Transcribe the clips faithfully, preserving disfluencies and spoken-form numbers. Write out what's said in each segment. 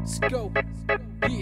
Let's go. Yeah.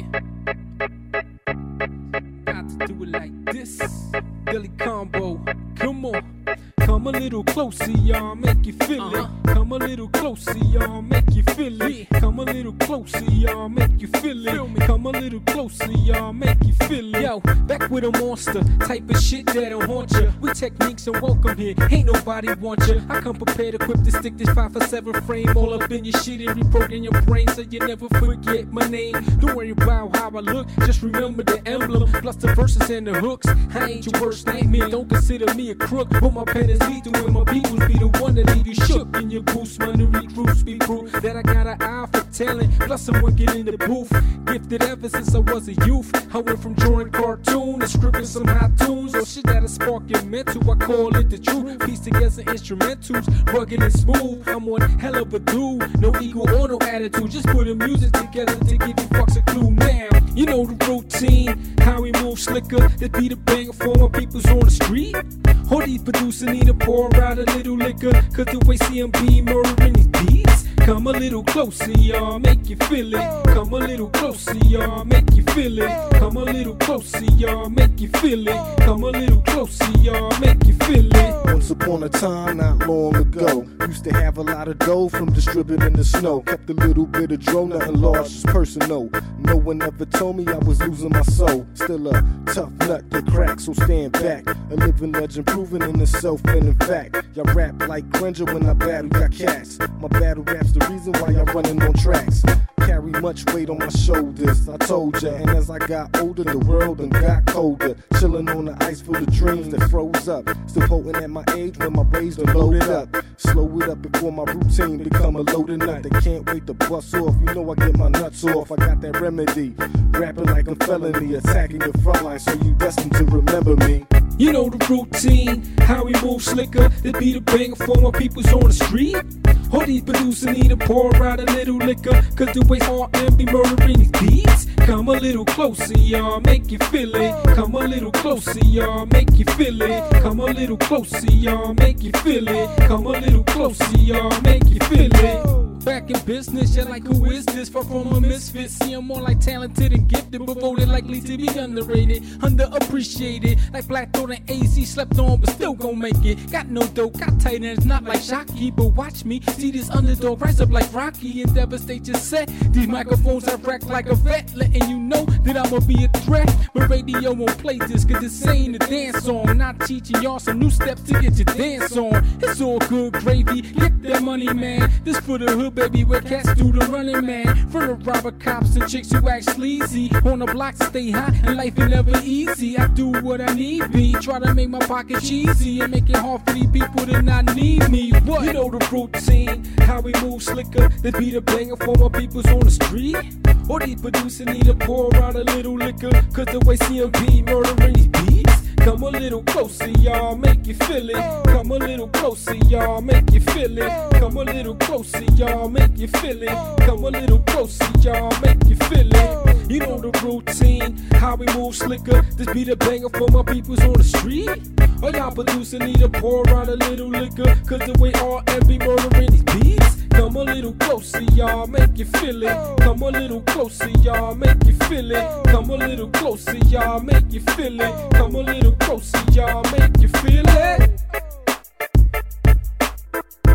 Got to do it like this. Billy Combo. Come on. Come a little closer, y'all, make you feel uh-huh. it. Come a little closer, y'all, make you feel it. Yeah. Come a little closer, y'all, make you feel it. Feel me. Come a little closer, y'all, make you feel it. Yo, back with a monster, type of shit that'll haunt ya. With techniques and welcome here, ain't nobody want ya. I come prepared, equipped to stick this five for seven frame all up in your shit and reprogram your brain so you never forget my name. Don't worry about how I look, just remember the emblem, plus the verses and the hooks. I ain't your worst nightmare, don't consider me a crook, but my pen is lethal and my peoples be the one that leave you shook in your boots. My new recruits be proof that I got an eye for talent, plus I'm wicked in the booth. Gifted ever since I was a youth. I went from drawing cartoons to scripting some hot tunes, or shit that'll spark your mental. I call it the truth. Piece together instrumentals, rugged and smooth. I'm one hell of a dude, no ego or no attitude. Just putting music together to give you fucks a clue now. You know the routine, how we move slicker. That be the banger for my peoples on the street. All these producers need to pour out a little liquor, cause the way C M B murdering these beats. Come a little closer, y'all, make you feel it. Come a little closer, y'all, make you feel it. Come a little closer, y'all, make you feel it. Come a little closer, y'all, make you feel it. Once upon a time, not long ago, used to have a lot of dough from distributing the snow. Kept a little bit of dro, nothing large, just personal. No one ever told me I was losing my soul. Still a tough nut to crack, so stand back. A living legend proven in itself and in fact. Y'all rap like Granger when I battle y'all cats. My battle rap's the reason why y'all running on tracks. Carry much weight on my shoulders, I told ya. And as I got older, the world done got colder. Chilling on the ice full of dreams that froze up. Still potent at my age when my rays done loaded up. Slow it up before my routine become a loaded nut. They can't wait to bust off, you know I get my nuts off. I got that remedy, rapping like a felony. Attacking your front line, so you destined to remember me. You know the routine, how we move slicker. That be the banger for my peoples on the street. All these producers need to pour out a little liquor, cause the way R and B murdering these beats. Come a little closer, y'all, make you feel it. Come a little closer, y'all, make you feel it. Come a little closer, y'all, make you feel it. Come a little closer, y'all, make you feel it. Back in business, yeah, like who is this? Far from a misfit, see I'm more like talented and gifted, but voted likely to be underrated, underappreciated, like Black Thought and A Z, slept on but still gon' make it. Got no dope, got tight and it's not like Shocky, but watch me, see this underdog rise up like Rocky and devastate your set. These microphones I wreck like a vet, letting you know that I'ma be a threat. But radio won't play this, cause this ain't a dance song. Not teaching y'all some new steps to get your dance on. It's all good gravy, get that money, man. This for the hood, baby, where cats do the running, man. For the robber cops and chicks who act sleazy. On the block stay hot and life ain't never easy. I do what I need be, try to make my pocket cheesy and make it hard for these people to not need me. What? You know the routine, how we move slicker. That be the banger for my peoples on the street. All these producers need to pour out a little liquor, cause the way C M B murdering these beats. Come a little closer, y'all, make you feel it. Come a little closer, y'all, make you feel it. Come a little closer, y'all, make you feel it. Come a little closer, y'all, make you feel it. You know the routine, how we move slicker. This be the banger for my peoples on the street. All y'all producers need to pour out a little liquor, cause the way R and B murdering these beats. Come a little closer, y'all, make you feel it. Come a little closer, y'all, make you feel it. Come a little closer, y'all, make you feel it. Come a little closer, y'all, make you feel it.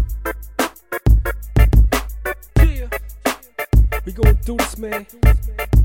Yeah, we gon' do this, man.